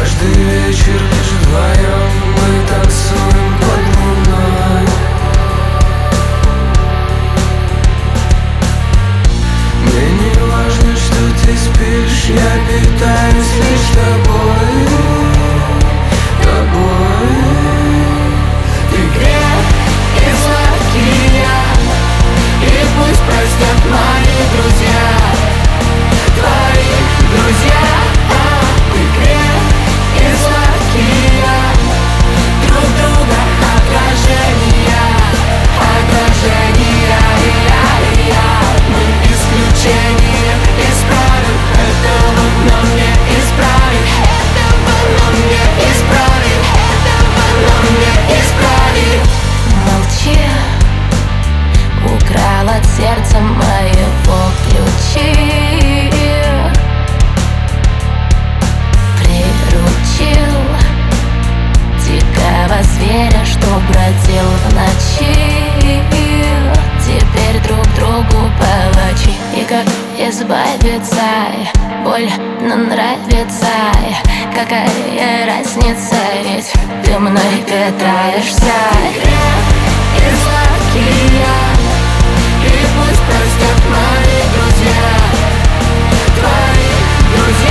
Каждый вечер лишь вдвоем мы танцуем под луной. Мне не важно, что ты спишь, я питаюсь лишь тобой. Тобой. Ты грех и злаки, и пусть простят мои друзья, твои друзья. Ты грех и злаки, друг друга отражения, отражения. Мы исключение исправим этого, но не исправим этого, но не исправим этого, но не исправим. Молчи, украл от сердца моего ключи, приручил дикого зверя, что бродил в ночи. Теперь друг другу палачи. И как избавиться, больно нравится. Какая разница, ведь ты мной питаешься. И злаки, и пусть простят мои друзья, твои друзья.